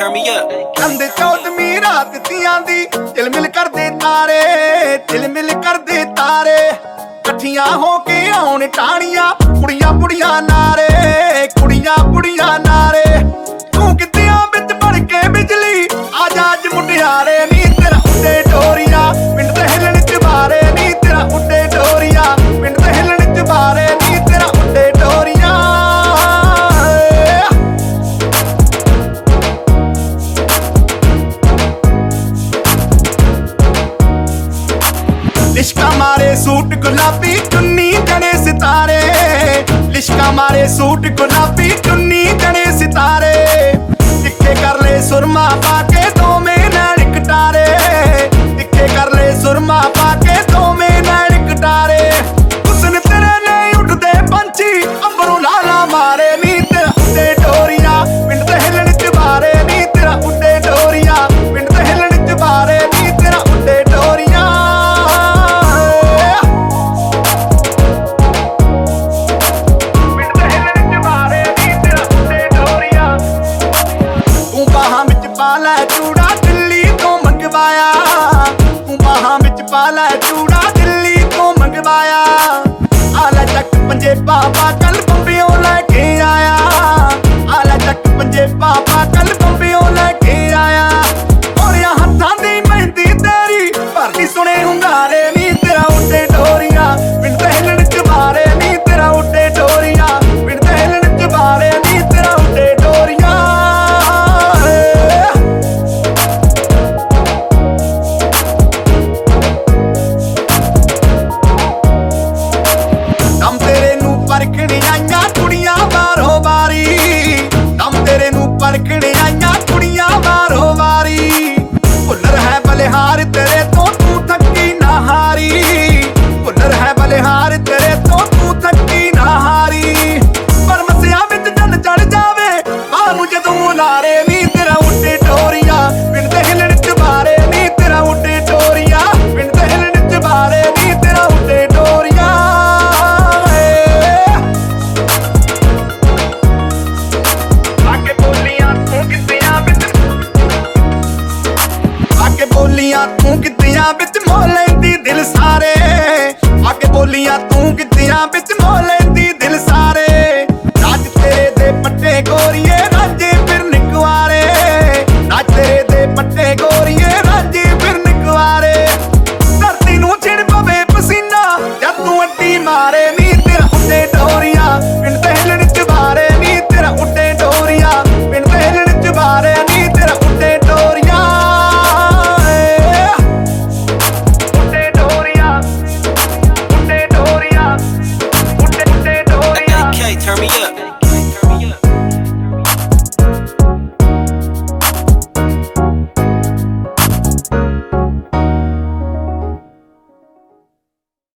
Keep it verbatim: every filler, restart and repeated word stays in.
turn me up. ਕੰਦੇ ਚੌਦਵੀਂ ਰਾਤ ਤੀਆਂ ਦੀ ਝਿਲਮਿਲ ਕਰਦੇ ਤਾਰੇ, ਝਿਲਮਿਲ ਕਰਦੇ ਤਾਰੇ। ਇਕੱਠੀਆਂ ਹੋ ਕੇ ਆਉਣ ਟਾਣੀਆਂ, ਕੁੜੀਆਂ ਕੁੜੀਆਂ ਨਾਰੇ, ਕੁੜੀਆਂ ਕੁੜੀਆਂ ਨਾਰੇ। ਤੂੰ ਕਿੱਤਿਆਂ ਵਿੱਚ ਬਣ ਕੇ ਬਿਜਲੀ ਆ ਜਾ ਅੱਜ ਮੁਟਿਆਰੇ। ਨੀ ਤੇਰਾ ਉੱਡੇ ਡੋਰੀਆਂ ਪਿੰਡ ਤੇ ਹਿੱਲਣ ਚਬਾਰੇ, ਨੀ ਤੇਰਾ ਉੱਡੇ ਡੋਰੀਆਂ ਪਿੰਡ ਤੇ ਹਿੱਲਣ ਚਬਾਰੇ, ਨੀ ਤੇਰਾ ਉੱਡੇ ਡੋਰੀਆਂ। लिश्का मारे सूट गुलाबी चुन्नी जने सितारे, लिश्का मारे सूट गुलाबी चुन्नी जने सितारे। तिखे कर ले सुरमा पाके दो में नैन कटारे, तिखे कर ले सुरमा पाके दो में नैन कटारे। हुस्न तेरे नहीं उठदे पंछी अंबरों लाला मारे, नी तेरा उड्डे डोरियां पिंड ते हिलण चबारे, नी तेरा उड्डे डोरियां पिंड ते हिलण चबारे, नी तेरा उड्डे डोरियां। ਪਾਲਾ ਚੂੜਾ ਦਿੱਲੀ ਤੋਂ ਮੰਗਵਾਇਆ, ਤੂੰ ਬਾਹਾਂ ਵਿੱਚ ਪਾਲਾ ਚੂੜਾ ਦਿੱਲੀ ਤੋਂ ਮੰਗਵਾਇਆ। ਆਲਾ ਚੱਕ ਪੰਜੇ ਪਾਪਾ ਕੱਲ ਬੰਬਿਓਂ ਲੈ ਕੇ ਆਇਆ, ਆਲਾ ਚੱਕ ਪੰਜੇ ਪਾਪਾ ਕੱਲ ਬੰਬਿਓਂ ਲੈ ਕੇ ਆਇਆ। ਹੋਰਿਆਂ ਹੱਥਾਂ ਦੀ ਮਹਿੰਦੀ ਤੇਰੀ ਭਰਦੀ ਸੁਣੇ ਹੁੰਗਾਰੇ, ਨੀ ਤੇਰਾ ਉੱਡੇ ਡੋਰੀਆਂ ਪਿੰਡ ਤੇ ਹਿੱਲਣ ਚਬਾਰੇ, ਨੀ ਤੇਰਾ ਉੱਡੇ ਡੋਰੀਆਂ ਪਿੰਡ ਤੇ ਹਿੱਲਣ ਚਬਾਰੇ, ਨੀ ਤੇਰਾ ਉੱਡੇ ਡੋਰੀਆਂ। ਪਰਖਣ ਆਈਆਂ ਕੁੜੀਆਂ ਬਾਰੋ ਬਾਰੀ, ਦਮ ਤੇਰੇ ਨੂੰ ਪਰਖਣ ਆਈਆਂ ਕੁੜੀਆਂ ਬਾਰੋ ਬਾਰੀ। ਭੁੱਲਰ ਹੈ ਬਲਿਹਾਰ ਤੇਰੇ ਤੋਂ ਤੂੰ ਥੱਕੀ ਨਾ ਹਾਰੀ, ਭੁੱਲਰ ਹੈ ਬਲਿਹਾਰ ਤੇਰੇ ਤੋਂ ਤੂੰ ਥੱਕੀ ਨਾ ਹਾਰੀ। ਪਰ ਮਸਿਆਂ ਵਿੱਚ ਜਨ ਚੜ ਜਾਵੇ ਬਾਹ ਨੂੰ ਜਦੋਂ ਲਾਰੇ, ਨੀ ਤੇਰਾ ਉੱਡੇ ਡੋਰੀਆਂ ਪਿੰਡ ਤੇ ਹਿੱਲਣ ਚਬਾਰੇ, ਨੀ ਤੇਰਾ ਉੱਡੇ ਡੋਰੀਆਂ ਪਿੰਡ ਤੇ ਹਿੱਲਣ ਚਬਾਰੇ, ਨੀ ਤੇਰਾ ਉੱਡੇ ਡੋਰੀਆਂ। ਬੋਲੀਆਂ ਤੂੰ ਗਿੱਧਿਆਂ ਵਿੱਚ ਮੋਹ ਲੈਂਦੀ ਦਿਲ ਸਾਰੇ, ਆਕੇ ਬੋਲੀਆਂ ਤੂੰ ਗਿੱਧਿਆਂ ਵਿੱਚ ਮੋਹ